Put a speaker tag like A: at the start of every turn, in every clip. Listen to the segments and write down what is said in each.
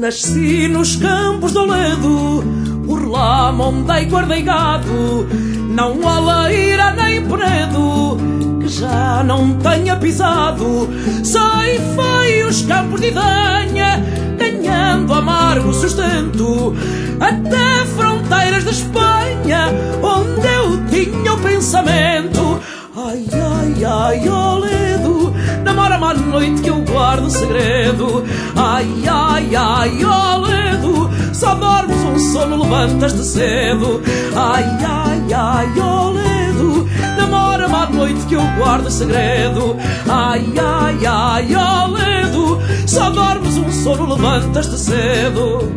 A: Nasci nos campos do Ledo, por lá montei, guardei gado. Não há leira nem penedo que já não tenha pisado. Ceifei os campos de Idanha, ganhando amargo sustento, até fronteiras de Espanha, onde eu tinha o pensamento. Ai, ai, ai, ó Ledo, namora-me à noite que eu guardo segredo. Ai, ai, ai, ó Ledo, só dormes um sono, levantas-te cedo. Ai, ai, ai, ó Ledo, namora-me à noite que eu guardo segredo. Ai, ai, ai, ó Ledo, só dormes um sono, levantas-te cedo.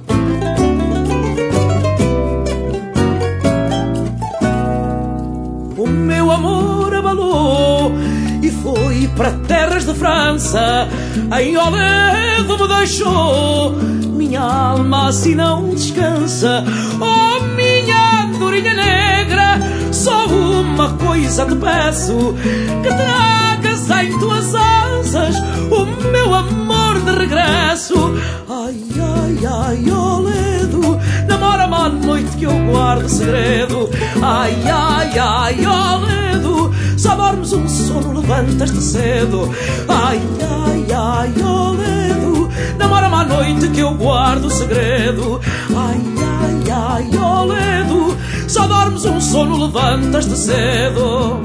A: O meu amor abalou e foi para terras de França. Em Oledo me deixou, minha alma assim não descansa. Oh, minha andorinha negra, só uma coisa te peço, que tragas em tuas asas o meu amor de regresso. Ai, ai, ai, Oledo, namora-me à noite que eu guardo segredo. Ai, ai, ai, Oledo, só dormes um sono, levantas-te cedo. Ai, ai, ai, Oledo, namora-me à noite que eu guardo segredo. Ai, ai, ai, Oledo, só dormes um sono, levantas-te cedo.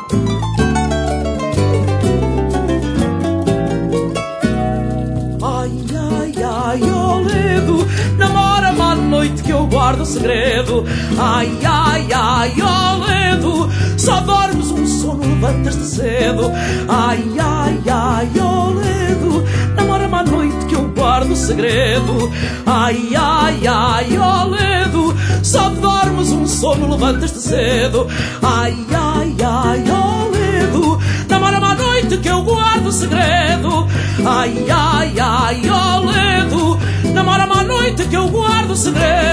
A: Ai, ai, ai, Oledo, namora-me à noite que eu guardo segredo. Ai, ai, ai, Oledo, só dormes um sono, levantas-te cedo. Ai, ai, ai, Oledo, namora-me à noite que eu guardo segredo. Ai, ai, ai, Oledo, só dormes um sono, levantas-te cedo. Ai, ai, ai, Oledo, namora-me à noite que eu guardo segredo. Ai, ai, ai, Oledo, namora-me à noite que eu guardo segredo.